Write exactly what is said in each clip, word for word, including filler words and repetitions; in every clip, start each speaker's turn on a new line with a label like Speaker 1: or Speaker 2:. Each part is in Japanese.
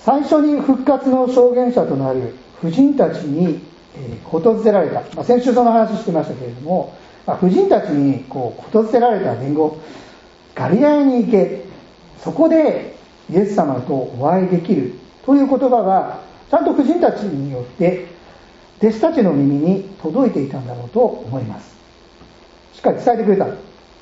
Speaker 1: 最初に復活の証言者となる婦人たちにことづてられた、まあ、先週その話してましたけれども、まあ、婦人たちにこうことづてられた伝言、ガリラヤに行け、そこでイエス様とお会いできるという言葉がちゃんと婦人たちによって弟子たちの耳に届いていたんだろうと思います。しっかり伝えてくれた。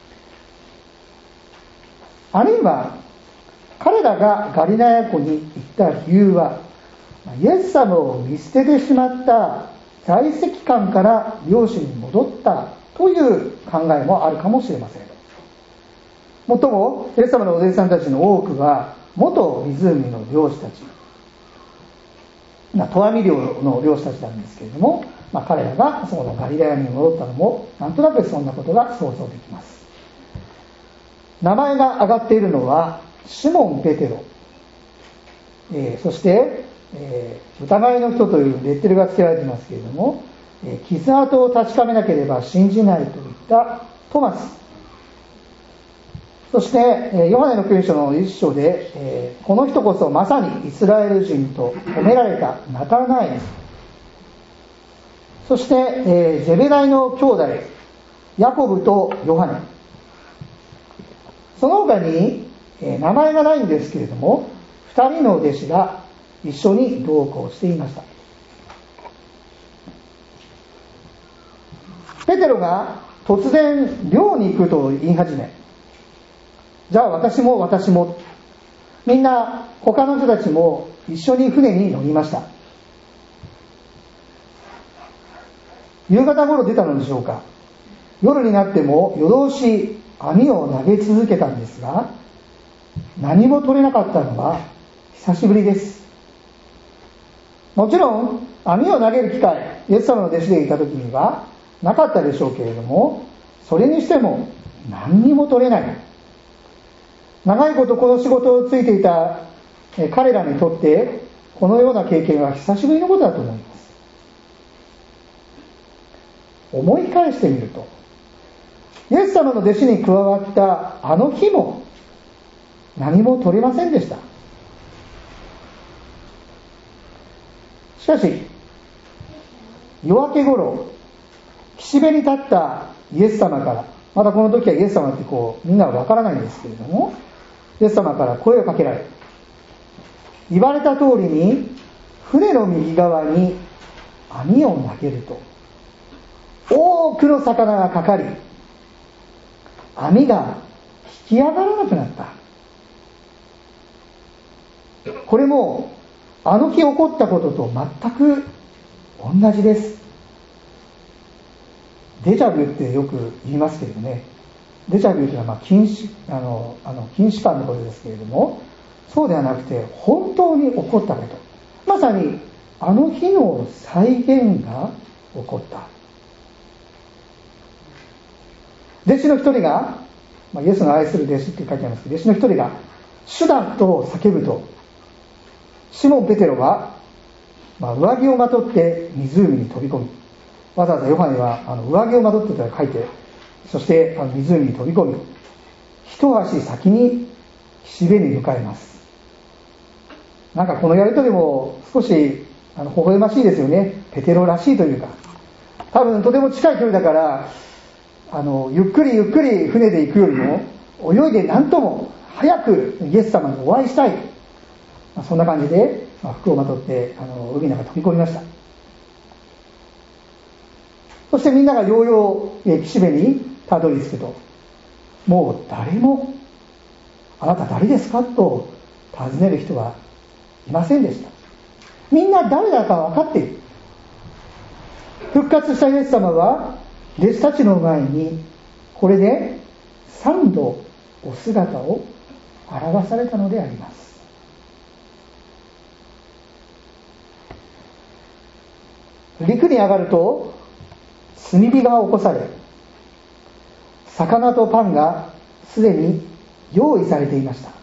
Speaker 1: あるいは彼らがガリラヤ湖に行った理由は、イエス様を見捨ててしまった在籍感から漁師に戻ったという考えもあるかもしれません。もっともイエス様のお弟子さんたちの多くは元湖の漁師たち、まあ、投網漁の漁師たちなんですけれども、まあ、彼らがそのガリラヤに戻ったのもなんとなくそんなことが想像できます。名前が挙がっているのはシモン・ペテロ、えー、そして、えー、疑いの人というレッテルが付けられていますけれども、えー、傷跡を確かめなければ信じないといったトマス、そして、えー、ヨハネの福音書の一章で、えー、この人こそまさにイスラエル人と褒められたナタナエル、そして、えー、ゼベダイの兄弟ヤコブとヨハネ、その他に、えー、名前がないんですけれどもふたりの弟子が一緒に同行していました。ペテロが突然漁に行くと言い始め、じゃあ私も私も、みんな他の人たちも一緒に船に乗りました。夕方頃出たのでしょうか。夜になっても夜通し網を投げ続けたんですが、何も取れなかったのは久しぶりです。もちろん網を投げる機会、イエス様の弟子でいた時にはなかったでしょうけれども、それにしても何にも取れない。長いことこの仕事をついていた彼らにとってこのような経験は久しぶりのことだと思います。思い返してみると、イエス様の弟子に加わったあの日も何も取れませんでした。しかし夜明け頃、岸辺に立ったイエス様から、またこの時はイエス様ってこうみんなはわからないんですけれども、イエス様から声をかけられ、言われた通りに船の右側に網を投げると多くの魚がかかり、網が引き上がらなくなった。これもあの日起こったことと全く同じです。デジャブってよく言いますけれどね、デジャブというのはまあ禁止、あの、あの禁止感のことですけれども、そうではなくて本当に起こったこと、まさにあの日の再現が起こった。弟子の一人が、まあ、イエスの愛する弟子って書いてありますけど、弟子の一人が主だと叫ぶと、シモン・ペテロは、まあ、上着をまとって湖に飛び込み、わざわざヨハネはあの上着をまとってと書いて、そしてあの湖に飛び込み、一足先に岸辺に向かいます。なんかこのやりとりも少しあの微笑ましいですよね。ペテロらしいというか、多分とても近い距離だから、あのゆっくりゆっくり船で行くよりも泳いで何とも早くイエス様にお会いしたい、まあ、そんな感じで、まあ、服をまとってあの海の中に飛び込みました。そしてみんながようよう岸辺にたどり着くと、もう誰もあなた誰ですかと尋ねる人はいませんでした。みんな誰だか分かっている。復活したイエス様は弟子たちの前にこれで三度お姿を現されたのであります。陸に上がると炭火が起こされ、魚とパンがすでに用意されていました。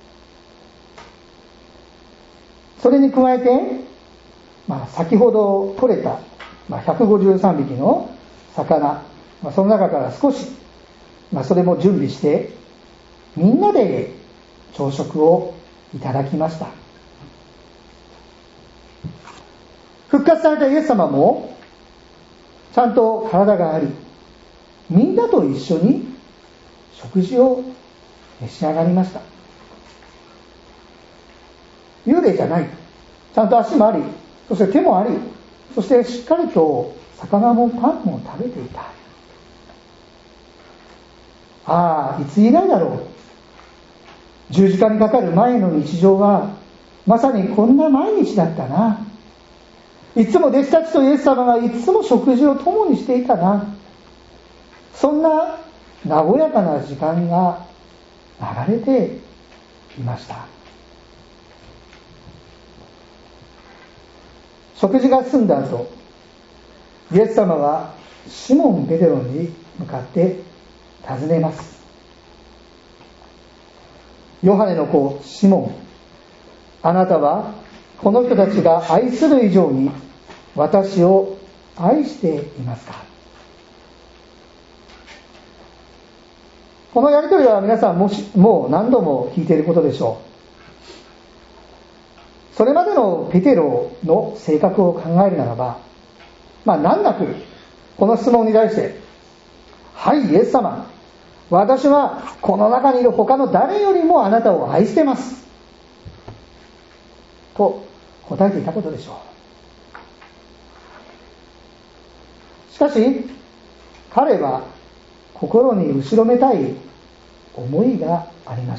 Speaker 1: それに加えて、まあ、先ほど取れた、まあ、ひゃくごじゅうさんびきの魚、まあ、その中から少し、まあ、それも準備してみんなで朝食をいただきました。 復活されたイエス様もちゃんと体があり、みんなと一緒に食事を召し上がりました。幽霊じゃない、ちゃんと足もあり、そして手もあり、そしてしっかりと魚もパンも食べていた。ああ、いつ以来だろう。十字架にかかる前の日常はまさにこんな毎日だったな。いつも弟子たちとイエス様がいつも食事を共にしていたな。そんな和やかな時間が流れていました。食事が済んだ後、イエス様はシモン・ペテロに向かって尋ねます。ヨハネの子シモン、あなたはこの人たちが愛する以上に私を愛していますか？このやりとりは皆さんもしもう何度も聞いていることでしょう。それまでのペテロの性格を考えるならば、まあ難なくこの質問に対して、はい、イエス様、私はこの中にいる他の誰よりもあなたを愛してますと答えていたことでしょう。しかし彼は心に後ろめたい思いがありました。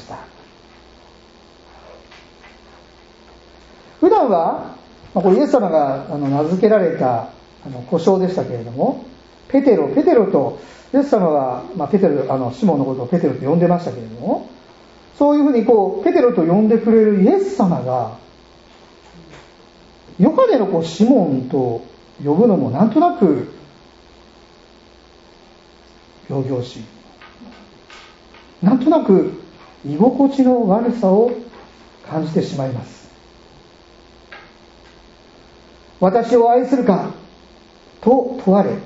Speaker 1: 普段はこれイエス様があの名付けられたあの呼称でしたけれども、ペテロペテロとイエス様は、まあ、ペテロあのシモンのことをペテロと呼んでましたけれども、そういうふうにこうペテロと呼んでくれるイエス様がヨハネの子シモンと呼ぶのもなんとなく仰々しい、なんとなく居心地の悪さを感じてしまいます。私を愛するかと問われ、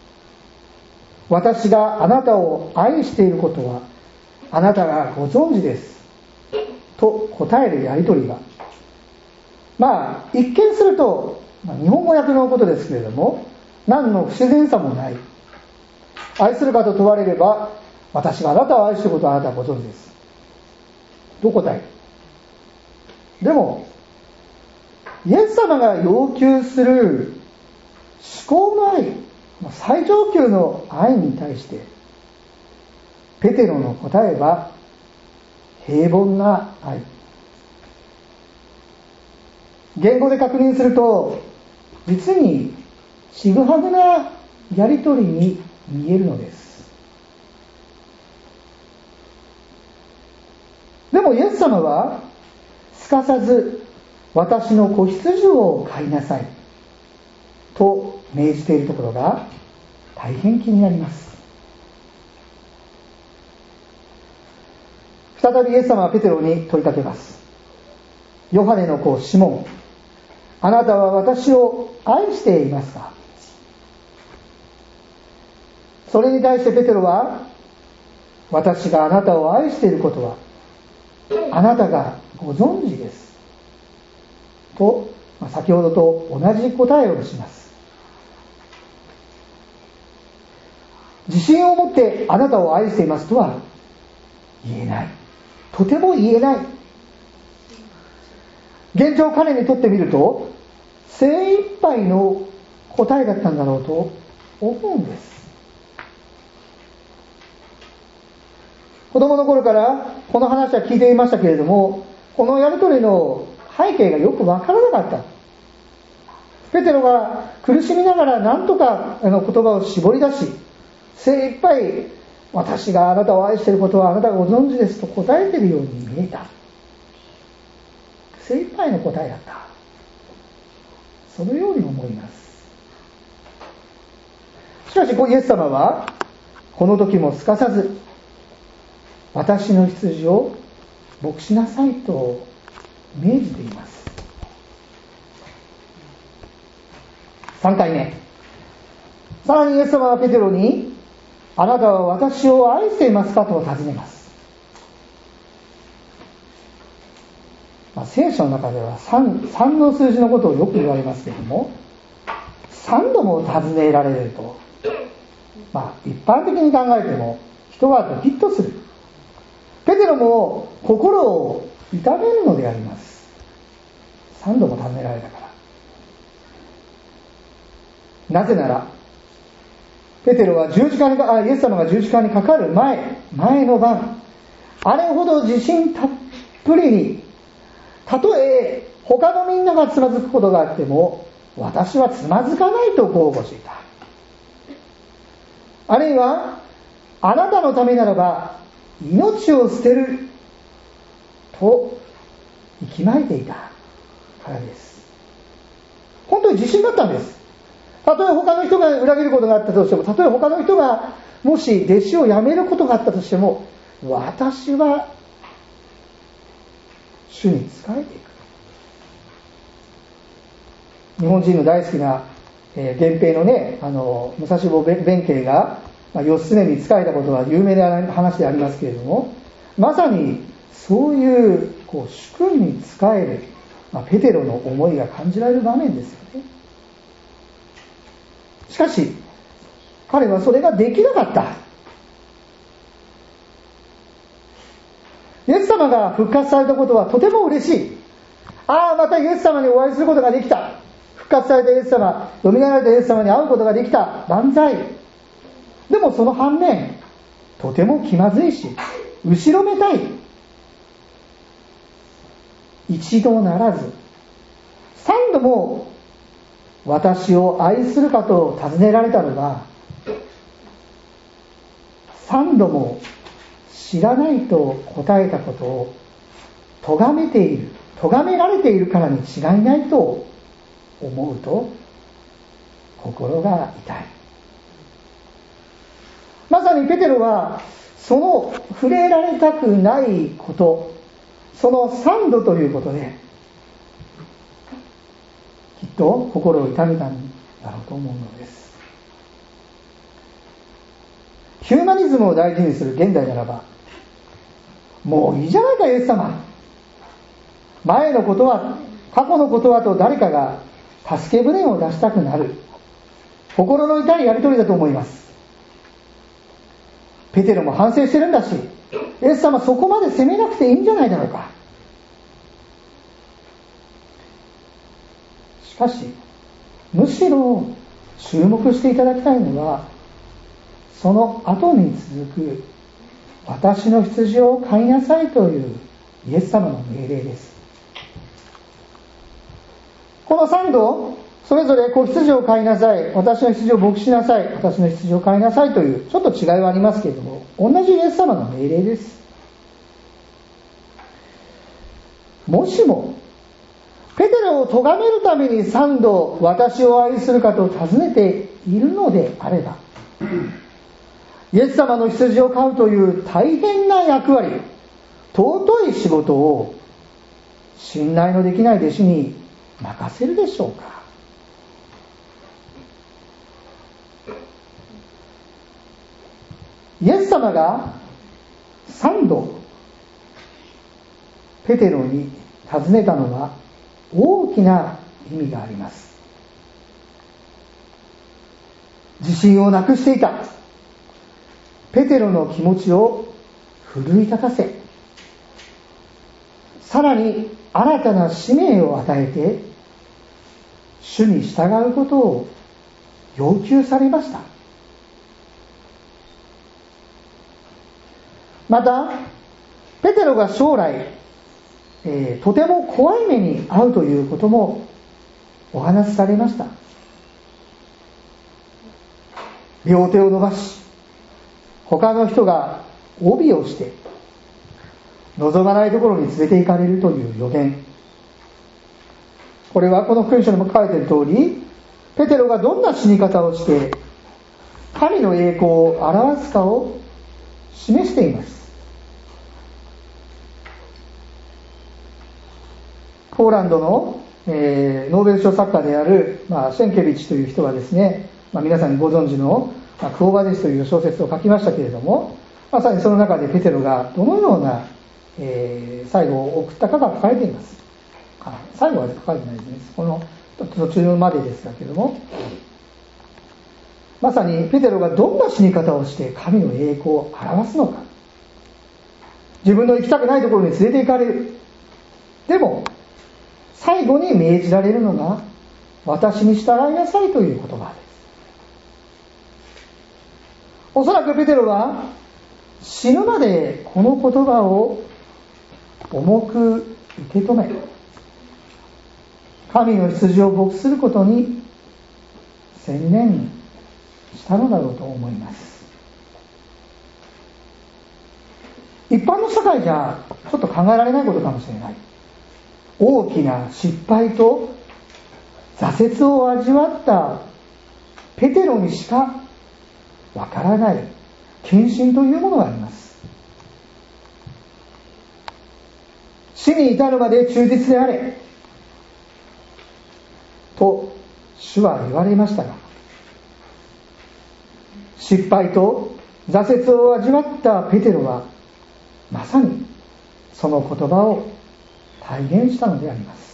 Speaker 1: 私があなたを愛していることはあなたがご存知ですと答えるやり取りが、まあ一見すると、まあ、日本語訳のことですけれども何の不自然さもない。愛するかと問われれば、私があなたを愛していることはあなたはご存知ですと答える。でもイエス様が要求する至高の愛、最上級の愛に対してペテロの答えは平凡な愛。言語で確認すると実にちぐはぐなやり取りに見えるのです。でもイエス様はすかさず私の子羊を飼いなさいと命じているところが大変気になります。再びイエス様はペテロに問いかけます。ヨハネの子シモン、あなたは私を愛していますか？それに対してペテロは、私があなたを愛していることはあなたがご存知ですと、先ほどと同じ答えをします。自信を持ってあなたを愛していますとは言えない。とても言えない。現状彼にとってみると精一杯の答えだったんだろうと思うんです。子供の頃からこの話は聞いていましたけれども、このやり取りの背景がよくわからなかった。ペテロが苦しみながら何とかあの言葉を絞り出し、精一杯私があなたを愛していることはあなたがご存知ですと答えているように見えた。精一杯の答えだった。そのように思います。しかしイエス様はこの時もすかさず私の羊を牧しなさいと命じています。さんかいめ、さらにイエス様はペテロに、あなたは私を愛していますかと尋ねます。まあ、聖書の中では 3, 3の数字のことをよく言われますけれども、 さんども尋ねられると、まあ一般的に考えても人はドキッとする。ペテロも心を痛めるのであります。さんども尋ねられたから。なぜならペテロは十字架にあイエス様が十字架にかかる前前の晩、あれほど自信たっぷりに、たとえ他のみんながつまずくことがあっても私はつまずかないと豪語していた。あるいはあなたのためならば命を捨てると息巻いていたからです。本当に自信があったんです。たとえ他の人が裏切ることがあったとしても、たとえ他の人がもし弟子を辞めることがあったとしても、私は主に仕えていく。日本人の大好きな、えー、源平のね、あの武蔵坊弁慶が、まあ、義経に仕えたことは有名な話でありますけれども、まさにそういう、こう主君に仕える、まあ、ペテロの思いが感じられる場面ですよね。しかし彼はそれができなかった。イエス様が復活されたことはとても嬉しい。ああ、またイエス様にお会いすることができた。復活されたイエス様、蘇られたイエス様に会うことができた。万歳。でもその反面、とても気まずいし、後ろめたい。一度ならず、三度も私を愛するかと尋ねられたのが、三度も知らないと答えたことを咎めている、咎められているからに違いないと思うと心が痛い。まさにペテロはその触れられたくないこと、その三度ということできっと心を痛めたんだろうと思うのです。ヒューマニズムを大事にする現代ならば、もういいじゃないかイエス様、前のことは過去のことはと誰かが助け舟を出したくなる心の痛いやり取りだと思います。ペテロも反省してるんだし、イエス様そこまで責めなくていいんじゃないだろうか。しかしむしろ注目していただきたいのは、その後に続く私の羊を飼いなさいというイエス様の命令です。この三度それぞれ子羊を飼いなさい、私の羊を牧しなさい、私の羊を飼いなさいというちょっと違いはありますけれども、同じイエス様の命令です。もしもペテロを咎めるために三度私を愛するかと尋ねているのであれば、イエス様の羊を飼うという大変な役割、尊い仕事を信頼のできない弟子に任せるでしょうか。イエス様が三度ペテロに尋ねたのは大きな意味があります。自信をなくしていたペテロの気持ちを奮い立たせ、さらに新たな使命を与えて主に従うことを要求されました。またペテロが将来、えー、とても怖い目に遭うということもお話しされました。両手を伸ばし、他の人が帯をして望まないところに連れて行かれるという予言、これはこの福音書にも書かれている通り、ペテロがどんな死に方をして神の栄光を表すかを示しています。ポーランドの、えー、ノーベル賞作家である、まあ、シェンケビッチという人はですね、まあ、皆さんご存知の、まあ、クオバディスという小説を書きましたけれども、まさにその中でペテロがどのような、えー、最後を送ったかが書かれています。あ、最後は書かれてないですね。この途中までですけれども、 まさにペテロがどんな死に方をして神の栄光を表すのか。自分の行きたくないところに連れて行かれる。でも最後に命じられるのが、私に従いなさいという言葉です。おそらくペテロは死ぬまでこの言葉を重く受け止め、神の羊を牧することに専念したのだろうと思います。一般の社会じゃちょっと考えられないことかもしれない。大きな失敗と挫折を味わったペテロにしかわからない献身というものがあります。死に至るまで忠実であれと主は言われましたが、失敗と挫折を味わったペテロはまさにその言葉を体現したのであります。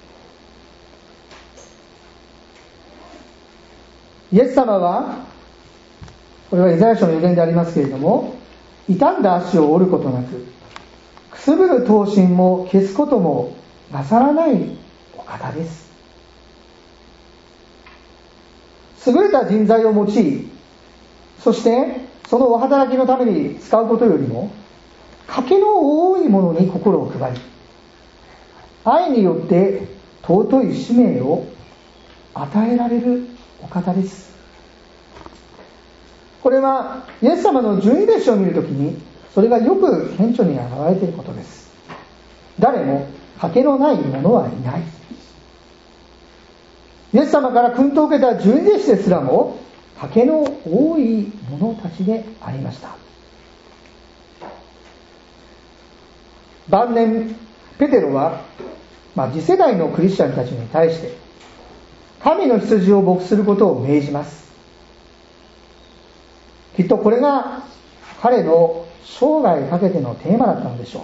Speaker 1: イエス様は、これはイザヤ書の予言でありますけれども、傷んだ足を折ることなく、くすぶる刀身も消すこともなさらないお方です。優れた人材を用い、そしてそのお働きのために使うことよりも、賭けの多いものに心を配り、愛によって尊い使命を与えられるお方です。これはイエス様の十二弟子を見るときに、それがよく顕著に現れていることです。誰も賭けのない者はいない。イエス様から訓導を受けた十二弟子ですらも賭けの多い者たちでありました。晩年ペテロは、まあ、次世代のクリスチャンたちに対して神の羊を牧することを命じます。きっとこれが彼の生涯かけてのテーマだったのでしょ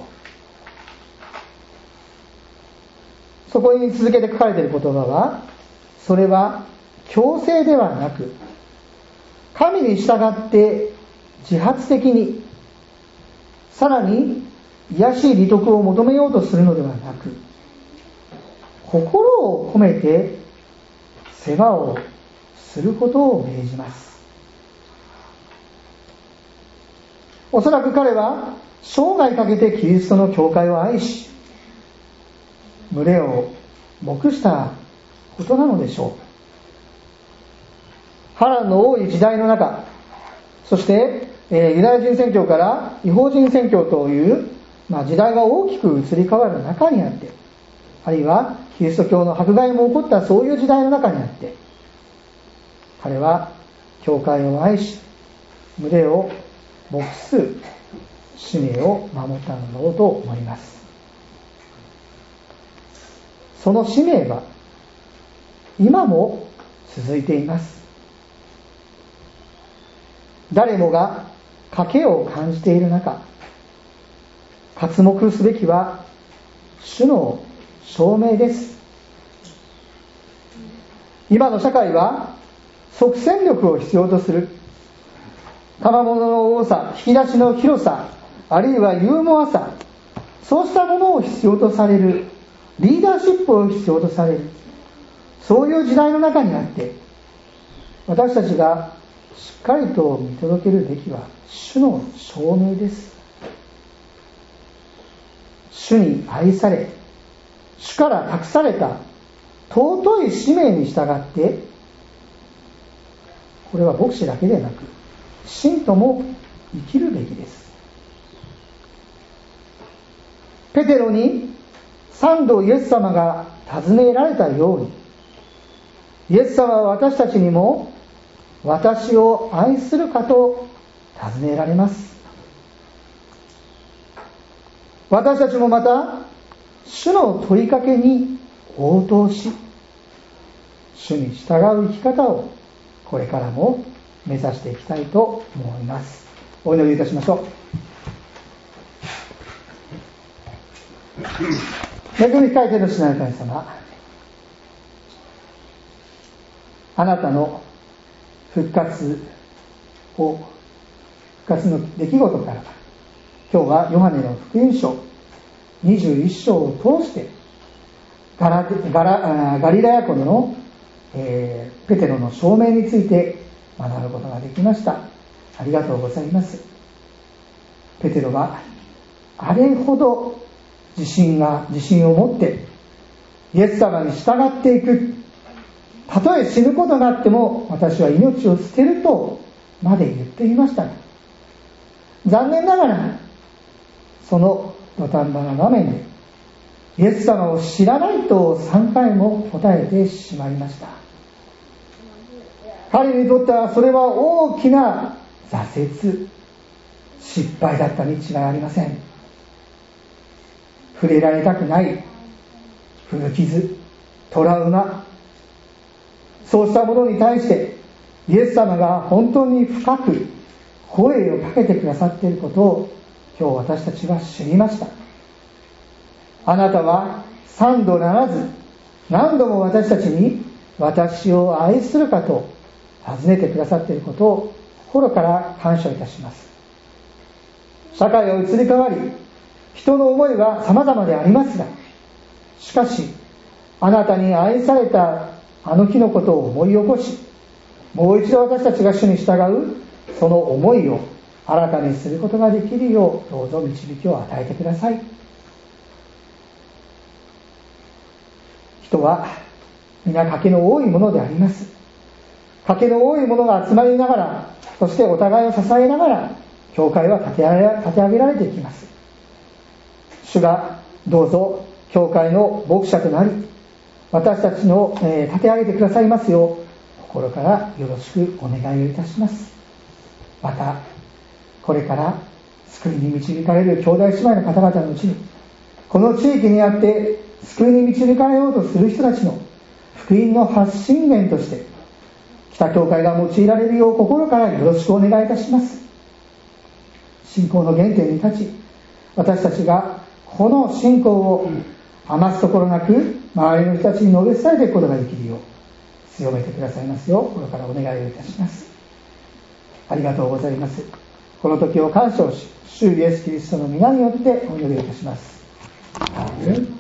Speaker 1: う。そこに続けて書かれている言葉は、それは強制ではなく、神に従って自発的に、さらに癒しい利得を求めようとするのではなく、心を込めて世話をすることを命じます。おそらく彼は生涯かけてキリストの教会を愛し、群れを牧したことなのでしょう。波乱の多い時代の中、そして、えー、ユダヤ人宣教から異邦人宣教という、まあ、時代が大きく移り変わる中にあって、あるいはキリスト教の迫害も起こったそういう時代の中にあって、彼は教会を愛し、群れを牧す使命を守ったのだろうと思います。その使命は今も続いています。誰もが賭けを感じている中、刮目すべきは主の証明です。今の社会は即戦力を必要とする、賜物の多さ、引き出しの広さ、あるいはユーモアさ、そうしたものを必要とされる、リーダーシップを必要とされる、そういう時代の中にあって、私たちがしっかりと見届けるべきは主の証明です。主に愛され、主から託された尊い使命に従って、これは牧師だけでなく信徒も生きるべきです。ペテロに三度イエス様が尋ねられたように、イエス様は私たちにも私を愛するかと尋ねられます。私たちもまた主の問いかけに応答し、主に従う生き方をこれからも目指していきたいと思います。お祈りいたしましょう。恵み深い天の父なる神様、あなたの復活を復活の出来事から、今日はヨハネの福音書にじゅういっ章を通してガラガラガリラヤ湖の、えー、ペテロの証明について学ぶことができました。ありがとうございます。ペテロはあれほど自信が自信を持ってイエス様に従っていく、たとえ死ぬことがあっても私は命を捨てるとまで言っていましたが、残念ながらその土壇場の場面でイエス様を知らないとさんかいも答えてしまいました。彼にとってはそれは大きな挫折、失敗だったに違いありません。触れられたくない古傷、トラウマ、そうしたものに対してイエス様が本当に深く声をかけてくださっていることを今日私たちは知りました。あなたは三度ならず何度も私たちに私を愛するかと尋ねてくださっていることを心から感謝いたします。社会は移り変わり、人の思いは様々でありますが、しかしあなたに愛されたあの日のことを思い起こし、もう一度私たちが主に従うその思いを新たにすることができるようどうぞ導きを与えてください。人は皆賭けの多いものであります。賭けの多いものが集まりながら、そしてお互いを支えながら教会は立て上げられていきます。主がどうぞ教会の牧者となり、私たちの、えー、立て上げてくださいますよう心からよろしくお願いをいたします。またこれから救いに導かれる兄弟姉妹の方々のうちに、この地域にあって救いに導かれようとする人たちの福音の発信源として北教会が用いられるよう心からよろしくお願いいたします。信仰の原点に立ち、私たちがこの信仰を余すところなく周りの人たちに述べ伝えていくことができるよう強めてくださいますよう心からお願いをいたします。ありがとうございます。この時を感謝をし、主イエスキリストの皆によってお祈りいたします。アーメン。